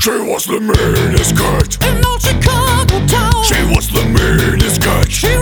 She was the meanest cat in all Chicago town. She was the meanest cat. She